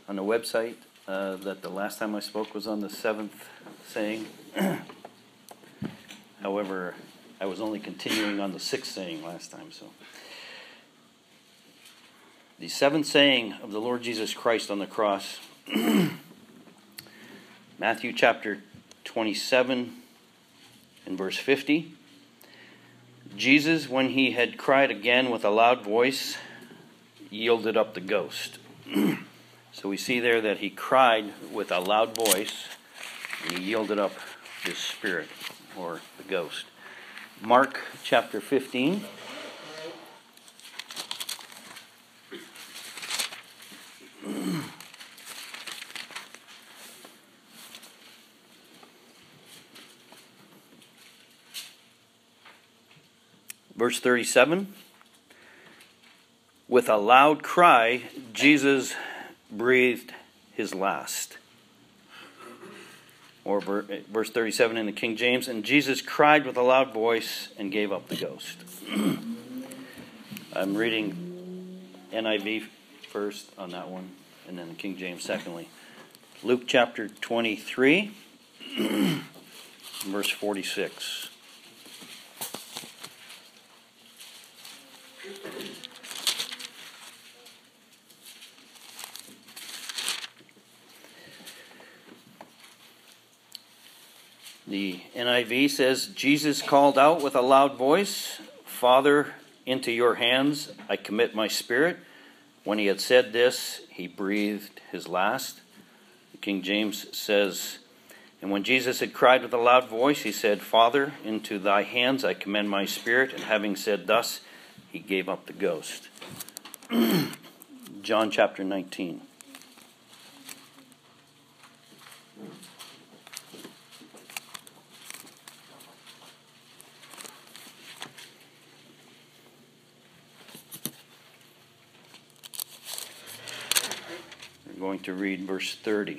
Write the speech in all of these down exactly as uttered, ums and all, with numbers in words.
on the website uh, that the last time I spoke was on the seventh saying. However, I was only continuing on the sixth saying last time. So, the seventh saying of the Lord Jesus Christ on the cross, Matthew chapter twenty-seven and verse fifty. Jesus, when he had cried again with a loud voice, yielded up the ghost. So we see there that he cried with a loud voice, and he yielded up his spirit, or the ghost. Mark chapter fifteen. Verse thirty-seven. With a loud cry, Jesus breathed his last. Or verse thirty-seven in the King James, and Jesus cried with a loud voice and gave up the ghost. I'm reading N I V first on that one, and then the King James secondly. Luke chapter twenty-three, verse forty-six. The N I V says, Jesus called out with a loud voice, Father, into your hands I commit my spirit. When he had said this, he breathed his last. The King James says, and when Jesus had cried with a loud voice, he said, Father, into thy hands I commend my spirit. And having said thus, he gave up the ghost. John chapter nineteen. We're going to read verse thirty.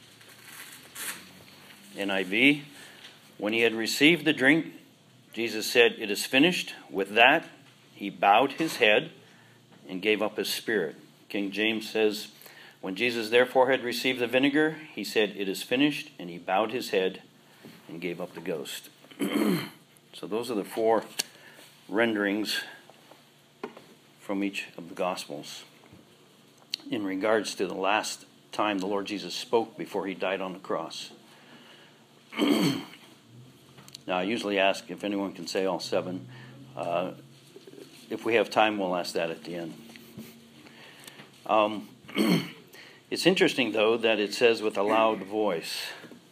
N I V. When he had received the drink, Jesus said, it is finished. With that, he bowed his head and gave up his spirit. King James says, when Jesus therefore had received the vinegar, he said, it is finished, and he bowed his head and gave up the ghost. So those are the four renderings from each of the Gospels in regards to the last time the Lord Jesus spoke before he died on the cross. Now, I usually ask if anyone can say all seven. Uh, if we have time, we'll ask that at the end. Um, it's interesting, though, that it says with a loud voice.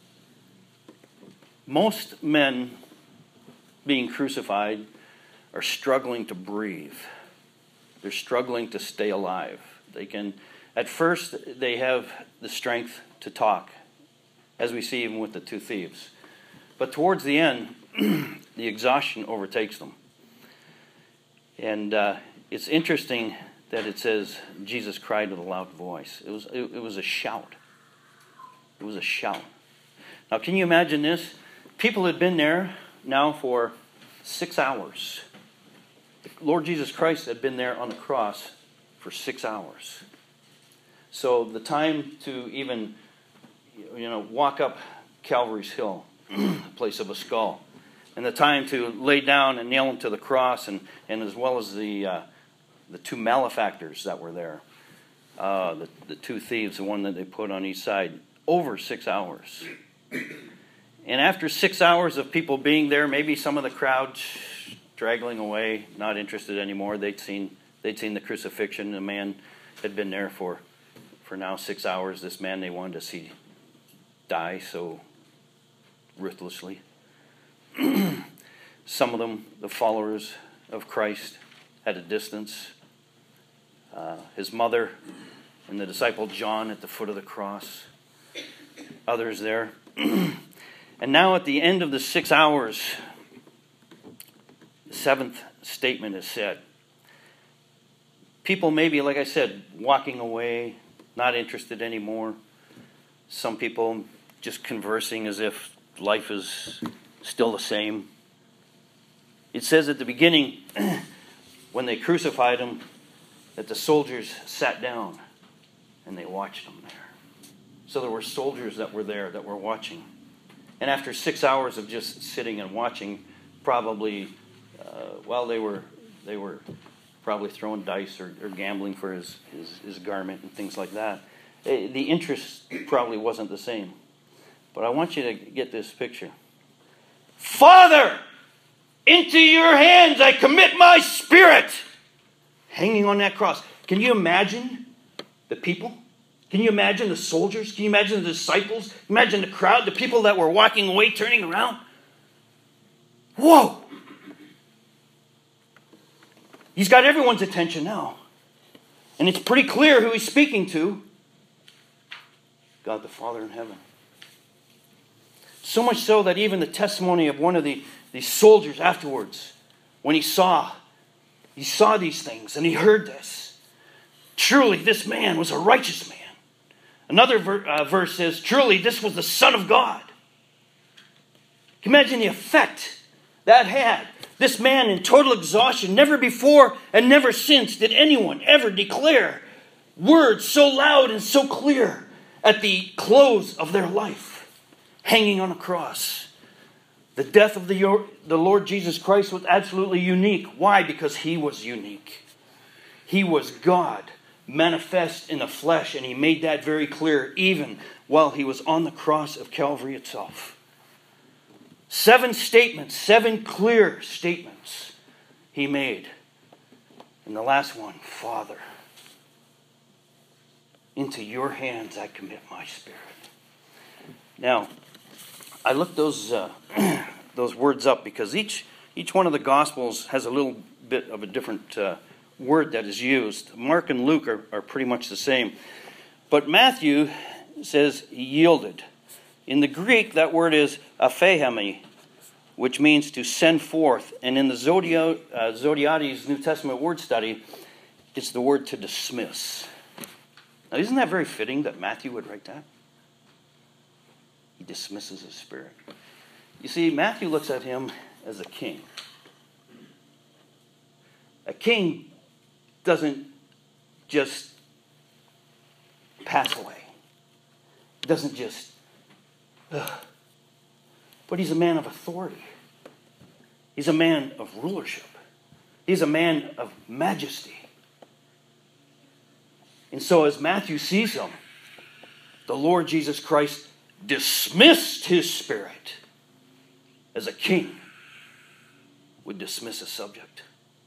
Most men being crucified are struggling to breathe. They're struggling to stay alive. They can, at first, they have the strength to talk, as we see even with the two thieves. But towards the end, the exhaustion overtakes them. And uh, it's interesting that it says Jesus cried with a loud voice. It was it, it was a shout. It was a shout. Now, can you imagine this? People had been there now for six hours. Lord Jesus Christ had been there on the cross for six hours. So the time to even, you know, walk up Calvary's Hill, the place of a skull, and the time to lay down and nail him to the cross, and, and as well as the uh, the two malefactors that were there, uh, the, the two thieves, the one that they put on each side, over six hours. And after six hours of people being there, maybe some of the crowd straggling away, not interested anymore. They'd seen they'd seen the crucifixion. The man had been there for for now six hours. This man they wanted to see die so ruthlessly. Some of them, the followers of Christ, at a distance. Uh, his mother and the disciple John at the foot of the cross. Others there. And now at the end of the six hours, the seventh statement is said. People maybe, like I said, walking away, not interested anymore. Some people just conversing as if life is still the same. It says at the beginning, when they crucified him, that the soldiers sat down and they watched him there. So there were soldiers that were there that were watching. And after six hours of just sitting and watching, probably, uh, well, they were they were probably throwing dice or, or gambling for his, his, his garment and things like that. The interest probably wasn't the same. But I want you to get this picture. Father, into your hands I commit my spirit. Hanging on that cross. Can you imagine the people? Can you imagine the soldiers? Can you imagine the disciples? Imagine the crowd, the people that were walking away, turning around. Whoa! He's got everyone's attention now. And it's pretty clear who he's speaking to. God the Father in heaven. So much so that even the testimony of one of the, the soldiers afterwards, when he saw, he saw these things and he heard this. Truly, this man was a righteous man. Another ver, uh, verse says, truly, this was the Son of God. Can you imagine the effect that had? This man in total exhaustion, never before and never since did anyone ever declare words so loud and so clear at the close of their life, hanging on a cross. The death of the, the Lord Jesus Christ was absolutely unique. Why? Because he was unique. He was God manifest in the flesh, and he made that very clear even while he was on the cross of Calvary itself. Seven statements, seven clear statements he made. And the last one, Father, into your hands I commit my spirit. Now, I looked those uh, those words up because each each one of the Gospels has a little bit of a different uh, word that is used. Mark and Luke are, are pretty much the same. But Matthew says yielded. In the Greek, that word is aphehemi, which means to send forth. And in the Zodio, uh, Zodiades New Testament word study, it's the word to dismiss. Now, isn't that very fitting that Matthew would write that? He dismisses his spirit. You see, Matthew looks at him as a king. A king doesn't just pass away. He doesn't just... Ugh. But he's a man of authority. He's a man of rulership. He's a man of majesty. And so as Matthew sees him, the Lord Jesus Christ dismissed his spirit as a king would dismiss a subject.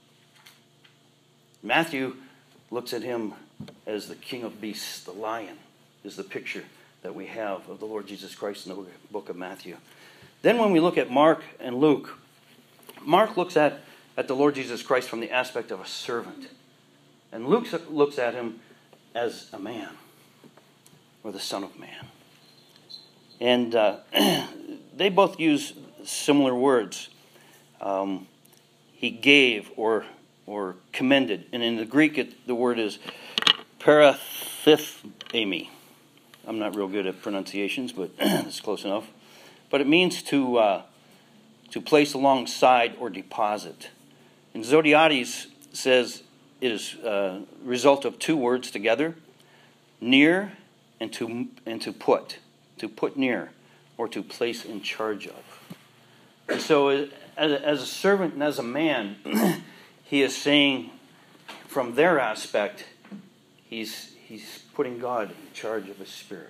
Matthew looks at him as the king of beasts. The lion is the picture that we have of the Lord Jesus Christ in the book of Matthew. Then when we look at Mark and Luke, Mark looks at, at the Lord Jesus Christ from the aspect of a servant. And Luke looks at him as a man, or the Son of Man. And uh, they both use similar words. Um, he gave or or commended. And in the Greek, it, the word is parathithemi. I'm not real good at pronunciations, but it's close enough. But it means to uh, to place alongside or deposit. And Zodiades says it is a result of two words together, near and to and to put, to put near, or to place in charge of. And so as, as a servant and as a man, he is saying, from their aspect, he's he's putting God in charge of his spirit.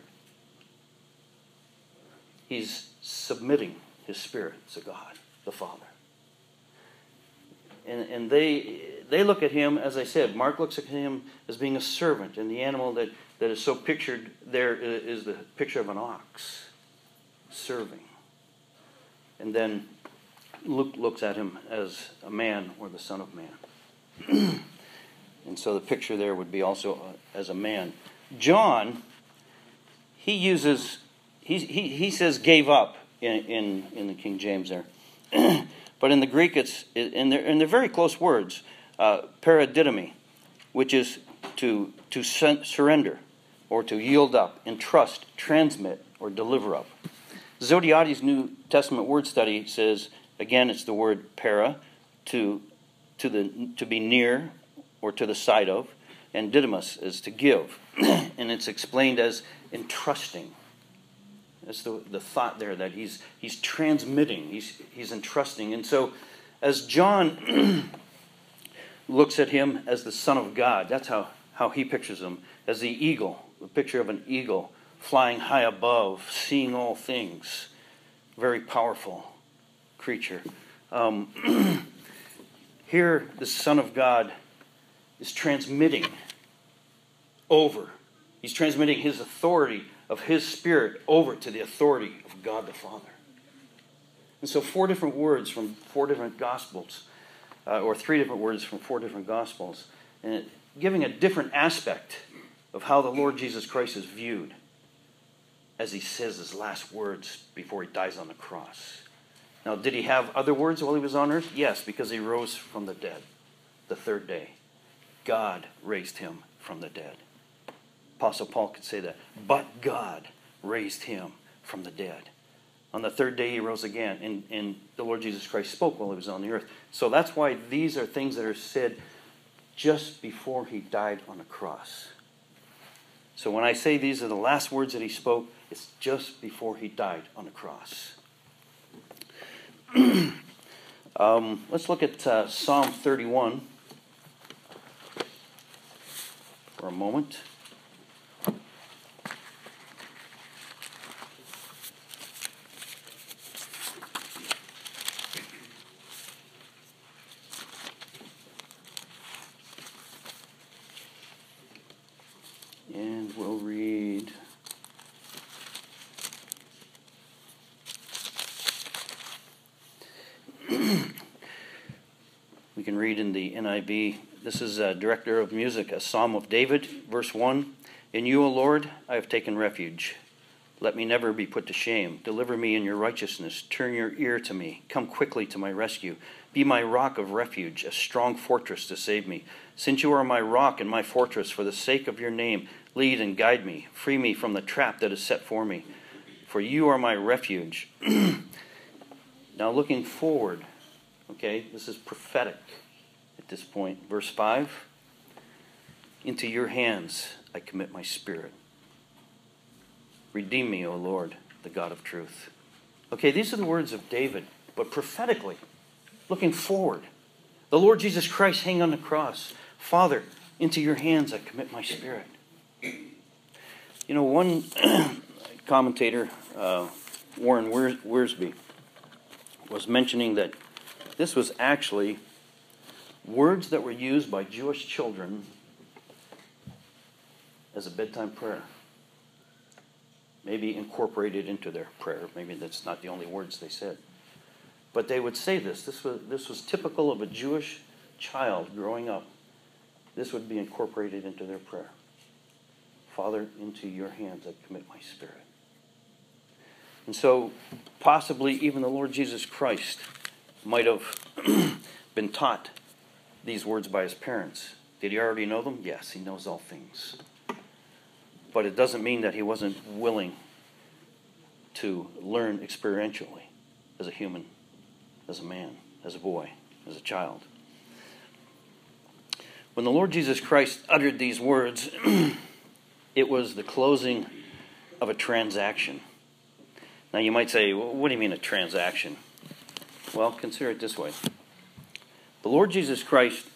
He's submitting his spirit to God, the Father. And, and they they look at him, as I said, Mark looks at him as being a servant, and the animal that, that is so pictured there is the picture of an ox, serving. And then Luke looks at him as a man or the Son of Man. And so the picture there would be also uh, as a man. John, he uses, he, he, he says gave up in, in, in the King James there. But in the Greek, it's, and they're, and they're very close words, uh, paradidomi, which is to, to surrender or to yield up, entrust, transmit, or deliver up. Zodiades' New Testament word study says, again, it's the word para, to, to, the, to be near or to the side of, and didymus is to give. And it's explained as entrusting. That's the, the thought there, that he's he's transmitting, he's he's entrusting. And so as John looks at him as the Son of God, that's how, how he pictures him, as the eagle, the picture of an eagle flying high above, seeing all things. Very powerful creature. Um, here, the Son of God is transmitting over. He's transmitting his authority of his Spirit over to the authority of God the Father. And so four different words from four different Gospels, uh, or three different words from four different Gospels, and it, giving a different aspect of how the Lord Jesus Christ is viewed as he says his last words before he dies on the cross. Now, did he have other words while he was on earth? Yes, because he rose from the dead the third day. God raised him from the dead. Apostle Paul could say that. But God raised him from the dead. On the third day he rose again, and, and the Lord Jesus Christ spoke while he was on the earth. So that's why these are things that are said just before he died on the cross. So when I say these are the last words that he spoke, it's just before he died on the cross. um, let's look at uh, Psalm thirty-one for a moment. And we'll read we can read in the N I V. This is a director of music, a Psalm of David, verse one. In you, O Lord, I have taken refuge. Let me never be put to shame. Deliver me in your righteousness. Turn your ear to me. Come quickly to my rescue. Be my rock of refuge, a strong fortress to save me. Since you are my rock and my fortress, for the sake of your name, lead and guide me. Free me from the trap that is set for me. For you are my refuge. Now looking forward, okay, this is prophetic at this point. Verse five, into your hands I commit my spirit. Redeem me, O Lord, the God of truth. Okay, these are the words of David, but prophetically, looking forward. The Lord Jesus Christ hanging on the cross. Father, into your hands I commit my spirit. You know, one commentator, uh, Warren Wiersbe, was mentioning that this was actually words that were used by Jewish children as a bedtime prayer. Maybe incorporated into their prayer. Maybe that's not the only words they said. But they would say this. This was, this was typical of a Jewish child growing up. This would be incorporated into their prayer. Father, into your hands I commit my spirit. And so, possibly even the Lord Jesus Christ might have been taught these words by his parents. Did he already know them? Yes, he knows all things. But it doesn't mean that he wasn't willing to learn experientially as a human, as a man, as a boy, as a child. When the Lord Jesus Christ uttered these words, it was the closing of a transaction. Now you might say, well, what do you mean a transaction? Well, consider it this way. The Lord Jesus Christ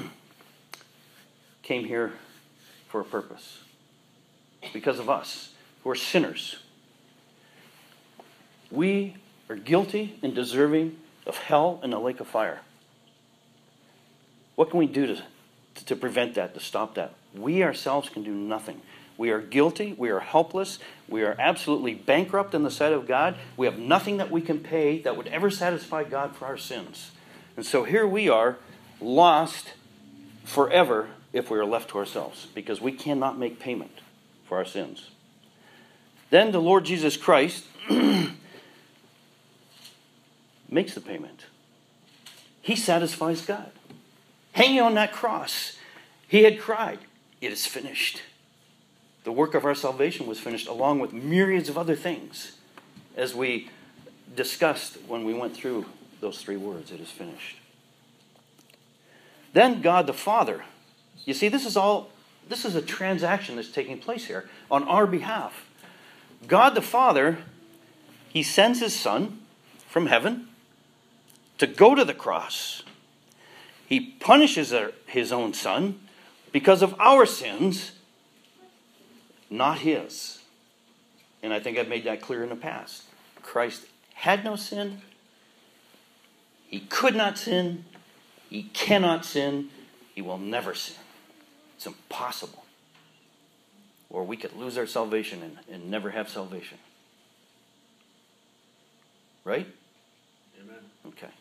came here for a purpose. Because of us, who are sinners. We are guilty and deserving of hell and the lake of fire. What can we do to, to prevent that, to stop that? We ourselves can do nothing. We are guilty. We are helpless. We are absolutely bankrupt in the sight of God. We have nothing that we can pay that would ever satisfy God for our sins. And so here we are, lost forever if we are left to ourselves, because we cannot make payment for our sins. Then the Lord Jesus Christ makes the payment. He satisfies God. Hanging on that cross, he had cried, "It is finished." The work of our salvation was finished, along with myriads of other things, as we discussed when we went through those three words, "It is finished." Then God the Father, you see, this is all this is a transaction that's taking place here on our behalf. God the Father, he sends his Son from heaven to go to the cross. He punishes his own Son because of our sins, not his. And I think I've made that clear in the past. Christ had no sin. He could not sin. He cannot sin. He will never sin. It's impossible. Or we could lose our salvation and, and never have salvation. Right? Amen. Okay.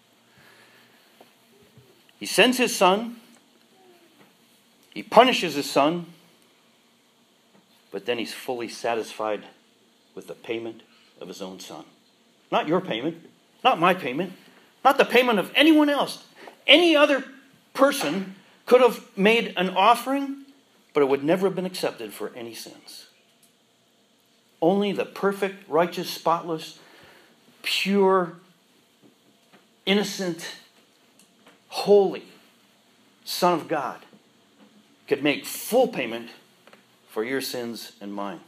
He sends his Son. He punishes his Son. But then he's fully satisfied with the payment of his own Son. Not your payment. Not my payment. Not the payment of anyone else. Any other person could have made an offering, but it would never have been accepted for any sins. Only the perfect, righteous, spotless, pure, innocent, holy Son of God could make full payment for your sins and mine.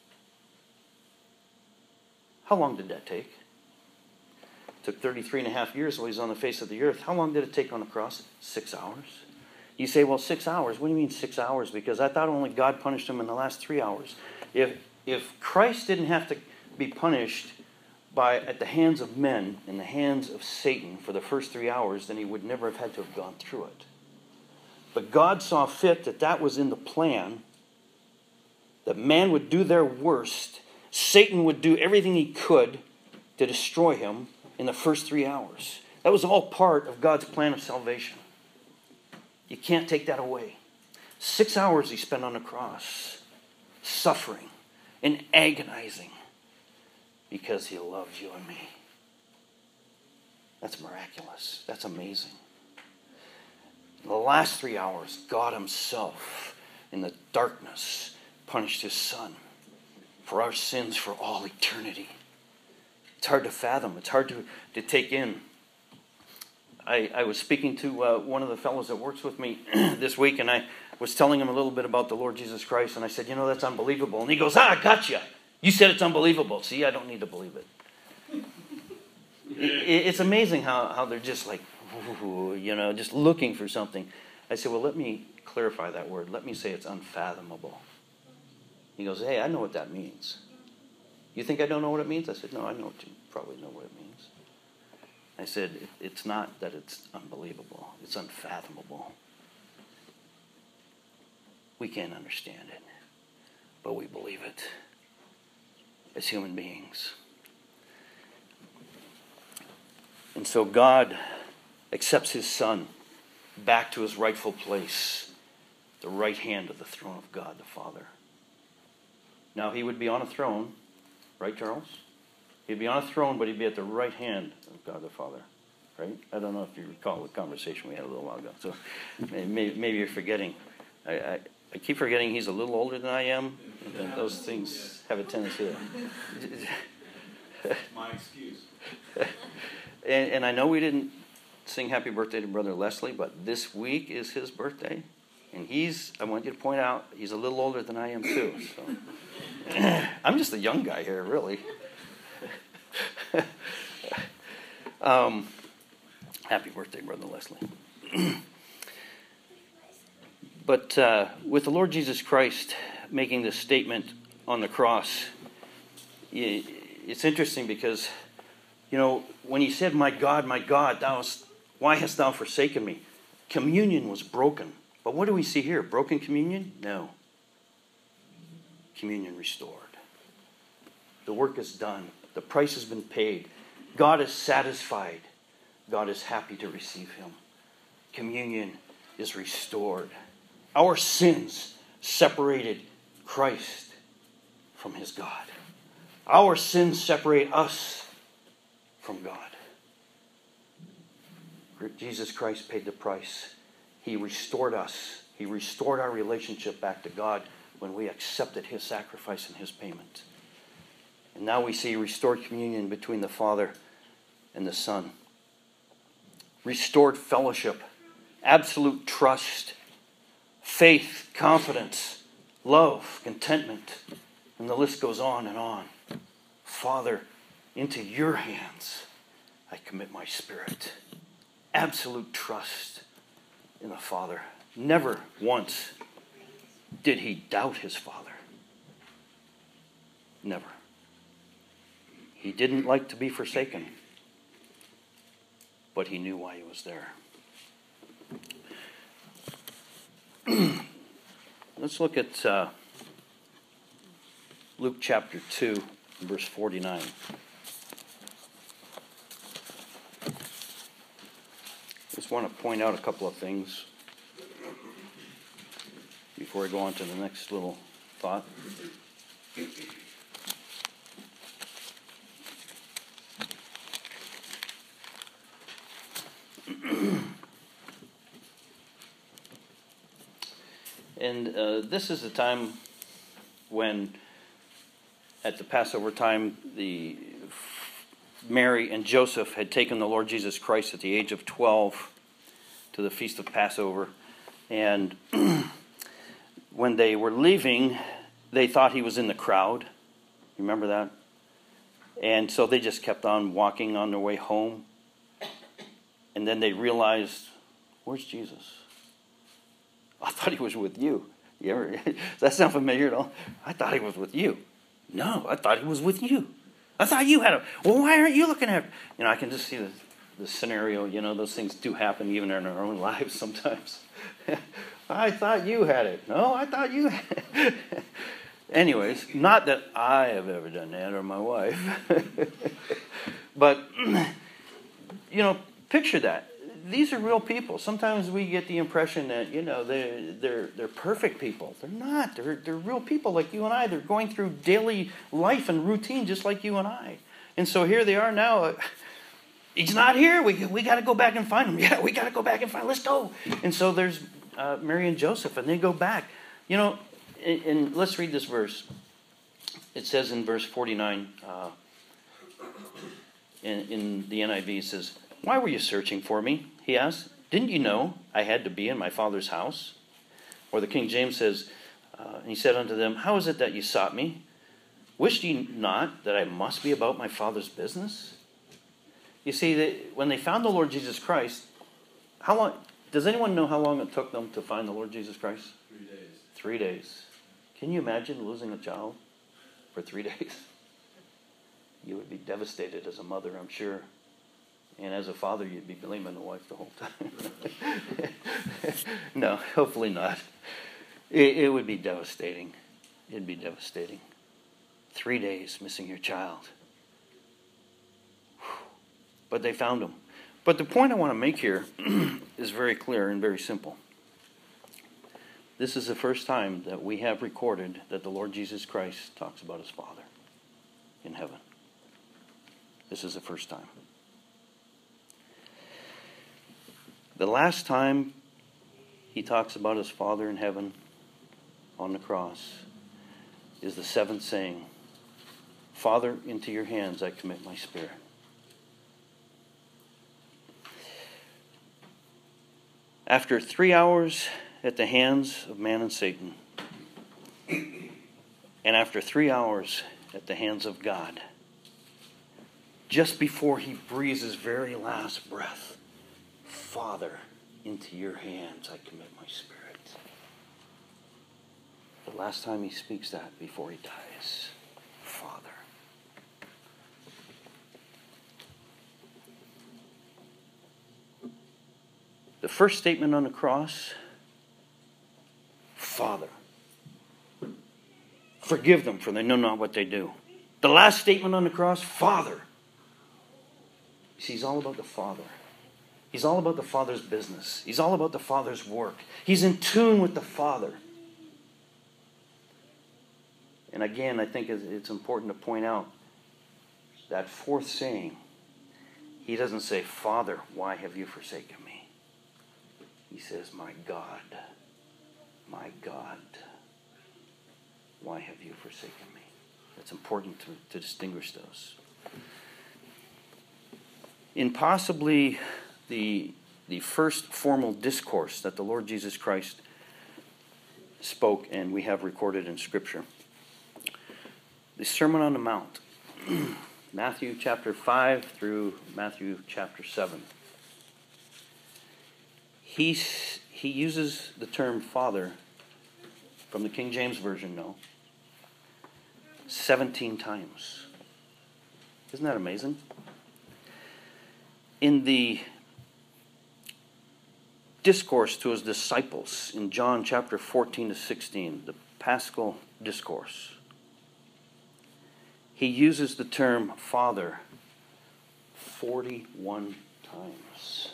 How long did that take? It took thirty-three and a half years while he was on the face of the earth. How long did it take on the cross? Six hours. You say, well, six hours. What do you mean six hours? Because I thought only God punished him in the last three hours. If if Christ didn't have to be punished by at the hands of men, in the hands of Satan for the first three hours, then he would never have had to have gone through it. But God saw fit that that was in the plan, that man would do their worst. Satan would do everything he could to destroy him in the first three hours. That was all part of God's plan of salvation. You can't take that away. Six hours he spent on the cross, suffering and agonizing because he loves you and me. That's miraculous. That's amazing. In the last three hours, God himself, in the darkness, punished his Son for our sins for all eternity. It's hard to fathom. It's hard to, to take in. I, I was speaking to uh, one of the fellows that works with me this week, and I was telling him a little bit about the Lord Jesus Christ, and I said, you know, that's unbelievable. And he goes, ah, gotcha. You said it's unbelievable. See, I don't need to believe it. it, it it's amazing how, how they're just like, ooh, you know, just looking for something. I said, well, let me clarify that word. Let me say it's unfathomable. He goes, hey, I know what that means. You think I don't know what it means? I said, no, I know what you probably know what it means. I said, it, it's not that it's unbelievable. It's unfathomable. We can't understand it, but we believe it as human beings. And so God accepts his Son back to his rightful place, the right hand of the throne of God the Father. Now, he would be on a throne, right, Charles? He'd be on a throne, but he'd be at the right hand of God the Father, right? I don't know if you recall the conversation we had a little while ago. So maybe, maybe you're forgetting. I, I, I keep forgetting he's a little older than I am, and those things have a tendency to... My excuse. and, and I know we didn't sing happy birthday to Brother Leslie, but this week is his birthday. And he's, I want you to point out, he's a little older than I am too. So I'm just a young guy here, really. um, happy birthday, Brother Leslie. But uh, with the Lord Jesus Christ making this statement on the cross, it's interesting because, you know, when he said, my God, my God, thou hast, why hast thou forsaken me? Communion was broken. But what do we see here? Broken communion? No. Communion restored. The work is done. The price has been paid. God is satisfied. God is happy to receive him. Communion is restored. Our sins separated Christ from his God. Our sins separate us from God. Jesus Christ paid the price. He restored us. He restored our relationship back to God when we accepted his sacrifice and his payment. And now we see restored communion between the Father and the Son. Restored fellowship, absolute trust, faith, confidence, love, contentment, and the list goes on and on. Father, into your hands I commit my spirit. Absolute trust in the Father. Never once did he doubt his Father. Never. He didn't like to be forsaken, but he knew why he was there. Let's look at uh, Luke chapter two, verse forty-nine. Just want to point out a couple of things before I go on to the next little thought. And uh, this is the time when, at the Passover time, the Mary and Joseph had taken the Lord Jesus Christ at the age of twelve to the Feast of Passover. And when they were leaving, they thought he was in the crowd. Remember that? And so they just kept on walking on their way home. And then they realized, where's Jesus? I thought he was with you. You ever, does that sound familiar at all? I thought he was with you. No, I thought he was with you. I thought you had him. Well, why aren't you looking at him? You know, I can just see the, the scenario. You know, those things do happen even in our own lives sometimes. I thought you had it. No, I thought you had it. Anyways, not that I have ever done that or my wife. But, you know, picture that. These are real people. Sometimes we get the impression that, you know, they're, they're, they're perfect people. They're not. They're, they're real people like you and I. They're going through daily life and routine just like you and I. And so here they are now. He's not here. We, we got to go back and find him. Yeah, we got to go back and find him. Let's go. And so there's uh, Mary and Joseph, and they go back. You know, and, and let's read this verse. It says in verse forty-nine, uh, in, in the N I V, it says, "Why were you searching for me?" he asked. "Didn't you know I had to be in my Father's house?" Or the King James says, uh, he said unto them, "How is it that you sought me? Wished ye not that I must be about my Father's business?" You see, that when they found the Lord Jesus Christ, how long? Does anyone know how long it took them to find the Lord Jesus Christ? Three days. Three days. Can you imagine losing a child for three days? You would be devastated as a mother, I'm sure. And as a father, you'd be blaming the wife the whole time. No, hopefully not. It, it would be devastating. It'd be devastating. Three days missing your child. But they found him. But the point I want to make here is very clear and very simple. This is the first time that we have recorded that the Lord Jesus Christ talks about his Father in heaven. This is the first time. The last time he talks about his Father in heaven on the cross is the seventh saying, "Father, into your hands I commit my spirit." After three hours at the hands of man and Satan, and after three hours at the hands of God, just before he breathes his very last breath, "Father, into your hands I commit my spirit." The last time he speaks that before he dies, Father. The first statement on the cross, Father, forgive them, for they know not what they do. The last statement on the cross, Father. See, he's all about the Father. He's all about the Father's business. He's all about the Father's work. He's in tune with the Father. And again, I think it's important to point out that fourth saying. He doesn't say, "Father, why have you forsaken me?" He says, "My God, my God, why have you forsaken me?" It's important to, to distinguish those. In possibly the, the first formal discourse that the Lord Jesus Christ spoke, and we have recorded in Scripture. The Sermon on the Mount, Matthew chapter five through Matthew chapter seven. He, he uses the term Father, from the King James Version, no, seventeen times. Isn't that amazing? In the discourse to his disciples in John chapter fourteen to sixteen, the Paschal Discourse, he uses the term Father forty-one times.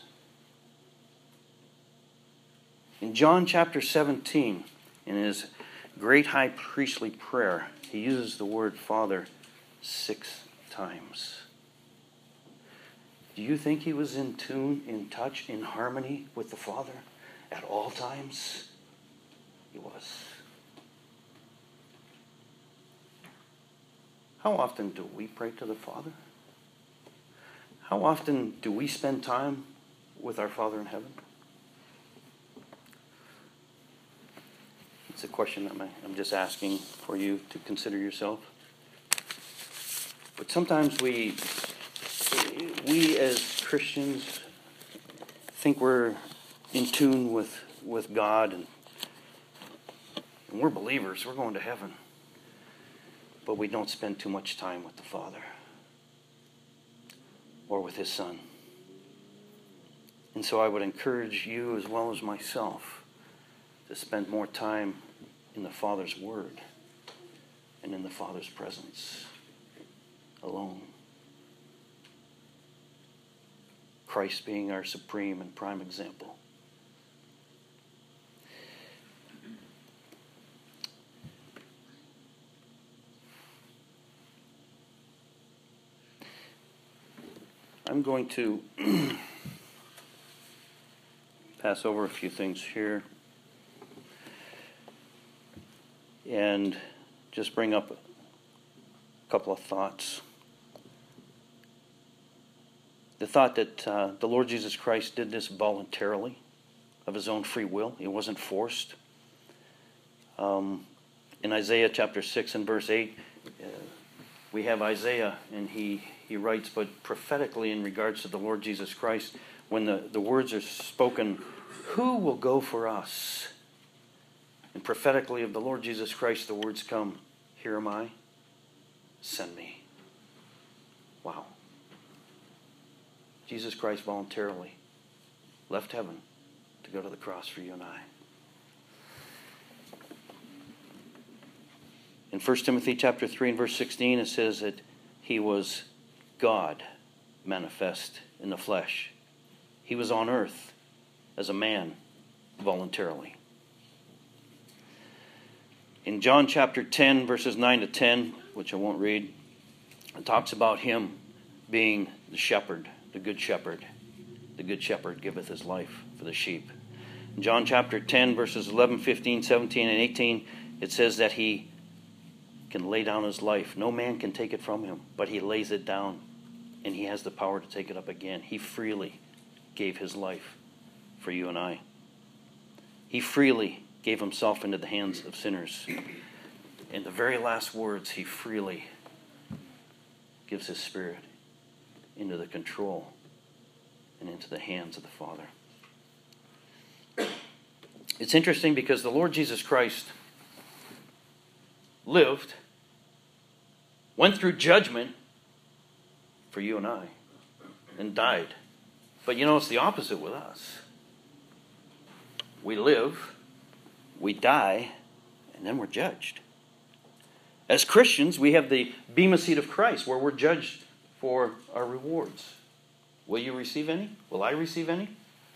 In John chapter seventeen, in his great high priestly prayer, he uses the word Father six times. Do you think he was in tune, in touch, in harmony with the Father at all times? He was. How often do we pray to the Father? How often do we spend time with our Father in heaven? It's a question that I'm just asking for you to consider yourself. But sometimes we, we as Christians think we're in tune with, with God, and, and we're believers, we're going to heaven. But we don't spend too much time with the Father or with His Son. And so I would encourage you as well as myself to spend more time in the Father's Word and in the Father's presence alone. Christ being our supreme and prime example. I'm going to pass over a few things here and just bring up a couple of thoughts. The thought that uh, the Lord Jesus Christ did this voluntarily, of His own free will. It wasn't forced. Um, in Isaiah chapter six and verse eight, uh, we have Isaiah, and he, he writes, but prophetically in regards to the Lord Jesus Christ, when the, the words are spoken, who will go for us? And prophetically of the Lord Jesus Christ, the words come, here am I, send me. Wow. Jesus Christ voluntarily left heaven to go to the cross for you and I. In First Timothy chapter three and verse sixteen, it says that He was God manifest in the flesh. He was on earth as a man voluntarily. In John chapter ten, verses nine to ten, which I won't read, it talks about Him being the shepherd, the good shepherd. The good shepherd giveth his life for the sheep. In John chapter ten, verses eleven, fifteen, seventeen, and eighteen, it says that He can lay down His life. No man can take it from Him, but He lays it down, and He has the power to take it up again. He freely gave His life for you and I. He freely gave Himself into the hands of sinners. In the very last words, He freely gives His Spirit into the control and into the hands of the Father. It's interesting because the Lord Jesus Christ lived, went through judgment for you and I, and died. But you know, it's the opposite with us. We live, we die, and then we're judged. As Christians, we have the bema seat of Christ, where we're judged for our rewards. Will you receive any? Will I receive any?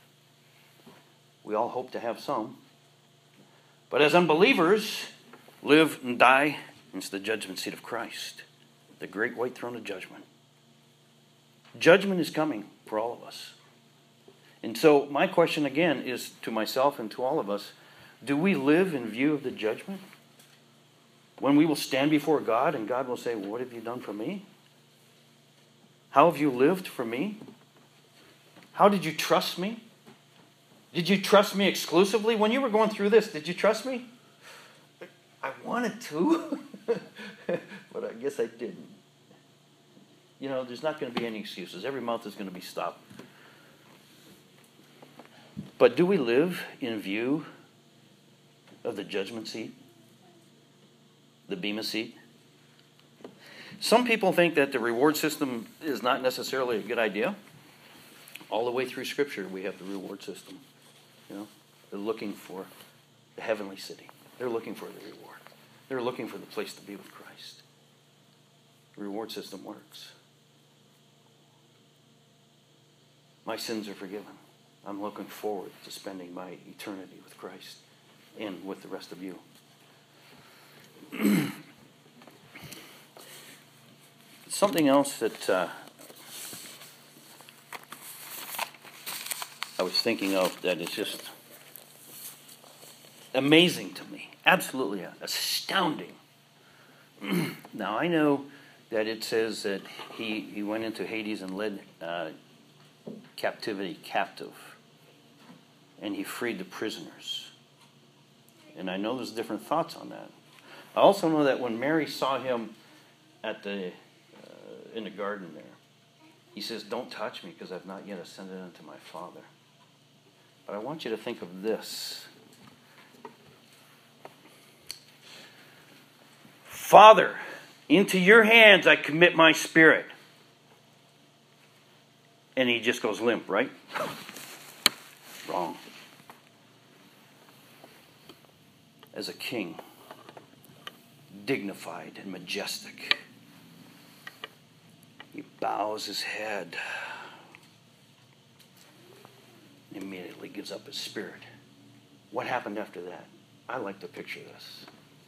We all hope to have some. But as unbelievers, live and die, it's the judgment seat of Christ, the great white throne of judgment. Judgment is coming for all of us. And so my question again is to myself and to all of us, do we live in view of the judgment? When we will stand before God and God will say, what have you done for me? How have you lived for me? How did you trust me? Did you trust me exclusively? When you were going through this, did you trust me? I wanted to, but I guess I didn't. You know, there's not going to be any excuses. Every mouth is going to be stopped. But do we live in view of the judgment seat? The Bema seat? Some people think that the reward system is not necessarily a good idea. All the way through Scripture, we have the reward system. You know, they're looking for the heavenly city. They're looking for the reward. They're looking for the place to be with Christ. The reward system works. My sins are forgiven. I'm looking forward to spending my eternity with Christ and with the rest of you. Something else that uh, I was thinking of that is just amazing to me. Absolutely astounding. Now, I know that it says that he, he went into Hades and led uh, captivity captive. And he freed the prisoners. And I know there's different thoughts on that. I also know that when Mary saw him at the uh, in the garden there, he says, "Don't touch me because I've not yet ascended unto my Father." But I want you to think of this. Father, into your hands I commit my spirit. And he just goes limp, right? Wrong. As a king, dignified and majestic, he bows his head and immediately gives up his spirit. What happened after that? I like to picture this.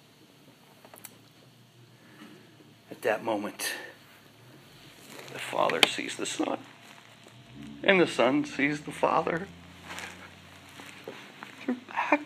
At that moment, the Father sees the Son, and the Son sees the Father. They're back.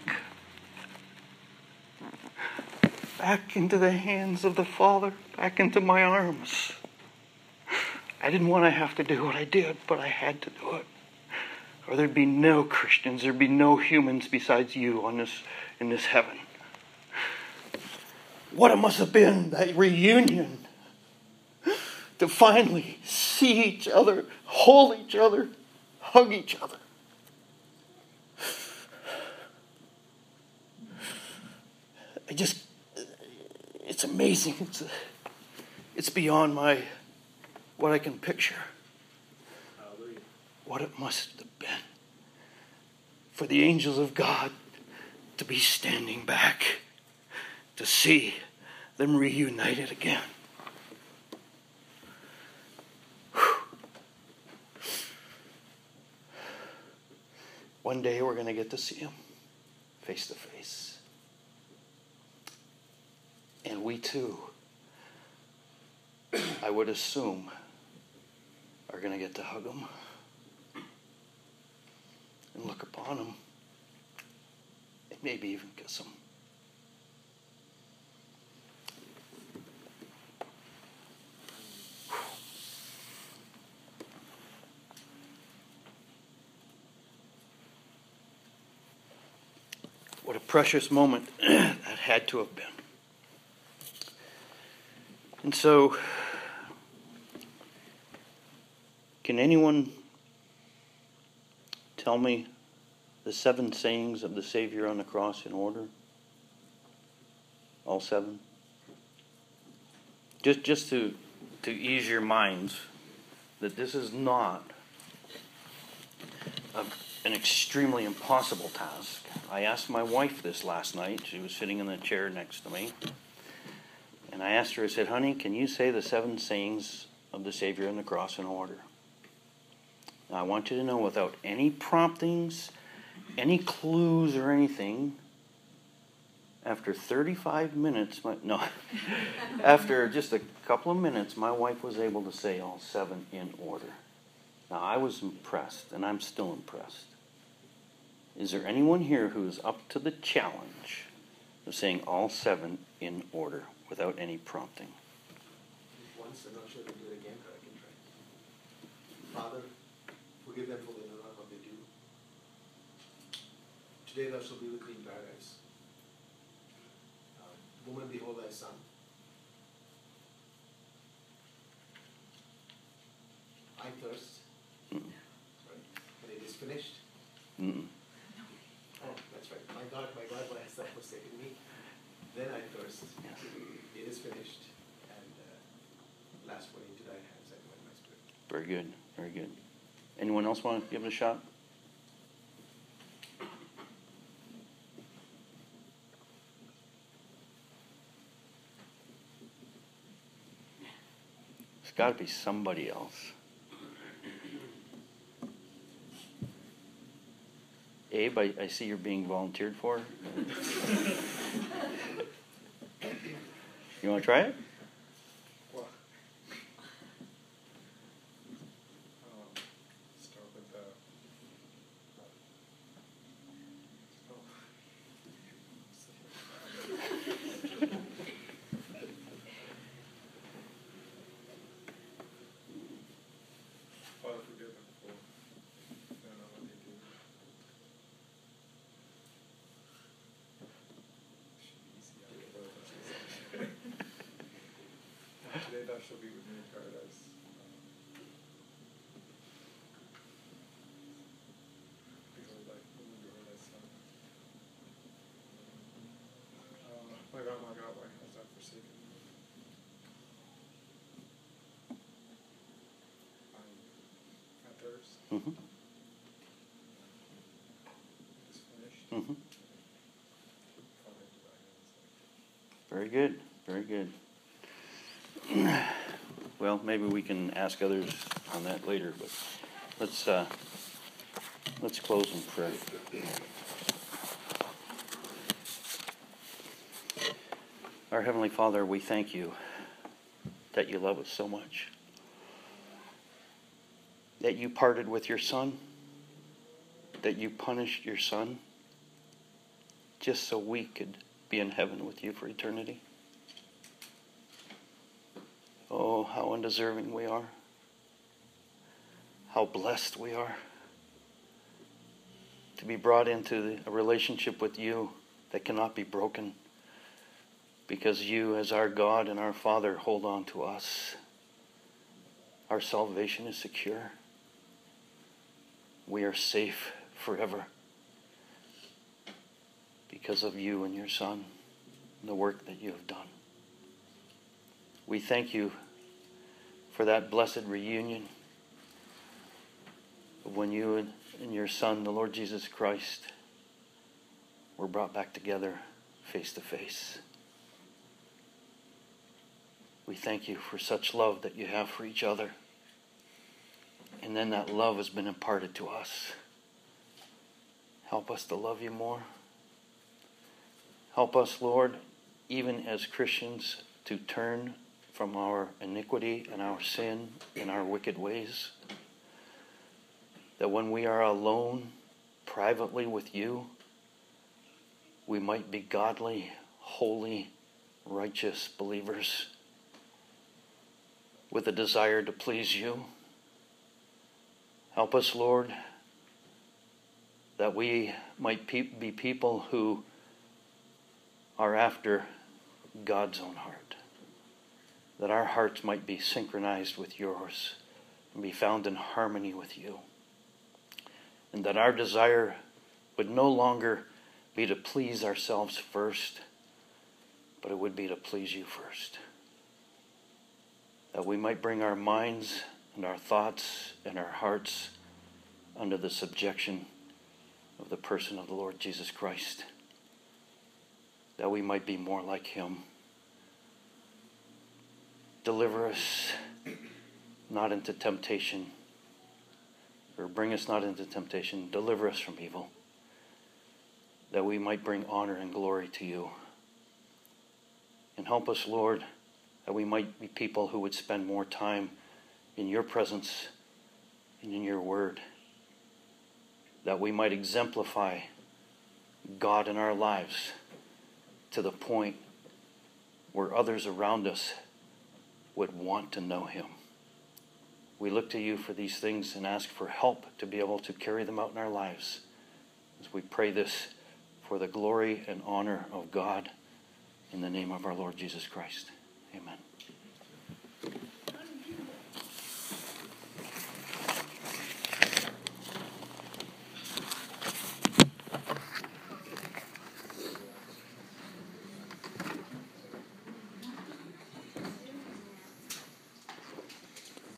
Back into the hands of the Father, back into my arms. I didn't want to have to do what I did, but I had to do it. Or there'd be no Christians, there'd be no humans besides you on this in this heaven. What it must have been, that reunion. To finally see each other, hold each other, hug each other. I just, it's amazing. It's, it's beyond my, what I can picture. Hallelujah. What it must have been for the angels of God to be standing back to see them reunited again. One day we're going to get to see him face to face. And we too, I would assume, are going to get to hug him and look upon him and maybe even kiss him. What a precious moment that had to have been. And so, can anyone tell me the seven sayings of the Savior on the cross in order? All seven? Just, just to, to ease your minds that this is not a, an extremely impossible task. I asked my wife this last night. She was sitting in the chair next to me. And I asked her, I said, honey, can you say the seven sayings of the Savior on the cross in order? Now, I want you to know, without any promptings, any clues or anything, after thirty-five minutes, my, no, after just a couple of minutes, my wife was able to say all seven in order. Now, I was impressed, and I'm still impressed. Is there anyone here who is up to the challenge of saying all seven in order without any prompting? Once, I'm not sure I can do it again, but I can try. Father, forgive them for they know not what they do. Today thou shalt be with me in paradise. Uh, Woman, behold thy son. I thirst. Mm-mm. Right? When it is finished. Mm-mm. Oh, that's right. My God, my God, why hast thou forsaken me? Then I thirst. Yes. It is finished. And uh, last one, into thy hands I commend my spirit. Very good. Very good. Anyone else want to give it a shot? It's got to be somebody else. Abe, I, I see you're being volunteered for. You want to try it? Well, um, start with the. Father, forgive them for they don't know what they do. Should be easy. I don't know what that's easy. Today thou shalt be with me in paradise. Um, Behold thy woman, behold thy son. Uh, my God, my God, why hast thou forsaken me? I, I thirst. Mm-hmm. It is finished. Mm-hmm. Father, into thy hands. Very good. Very good. Well, maybe we can ask others on that later, but let's uh, let's close in prayer. Our Heavenly Father, we thank you that you love us so much, that you parted with your Son, that you punished your Son just so we could be in heaven with you for eternity. Oh, how undeserving we are. How blessed we are to be brought into a relationship with you that cannot be broken, because you, as our God and our Father, hold on to us. Our salvation is secure. We are safe forever because of you and your Son and the work that you have done. We thank you for that blessed reunion of when you and, and your Son, the Lord Jesus Christ, were brought back together face to face. We thank you for such love that you have for each other. And then that love has been imparted to us. Help us to love you more. Help us, Lord, even as Christians, to turn from our iniquity and our sin and our wicked ways. That when we are alone, privately with you, we might be godly, holy, righteous believers with a desire to please you. Help us, Lord, that we might pe- be people who are after God's own heart. That our hearts might be synchronized with yours and be found in harmony with you. And that our desire would no longer be to please ourselves first, but it would be to please you first. That we might bring our minds and our thoughts and our hearts under the subjection of the person of the Lord Jesus Christ. That we might be more like him. Deliver us not into temptation, or bring us not into temptation. Deliver us from evil, that we might bring honor and glory to you. And help us, Lord, that we might be people who would spend more time in your presence and in your word, that we might exemplify God in our lives to the point where others around us would want to know him. We look to you for these things and ask for help to be able to carry them out in our lives. As we pray this for the glory and honor of God In the name of our Lord Jesus Christ. Amen.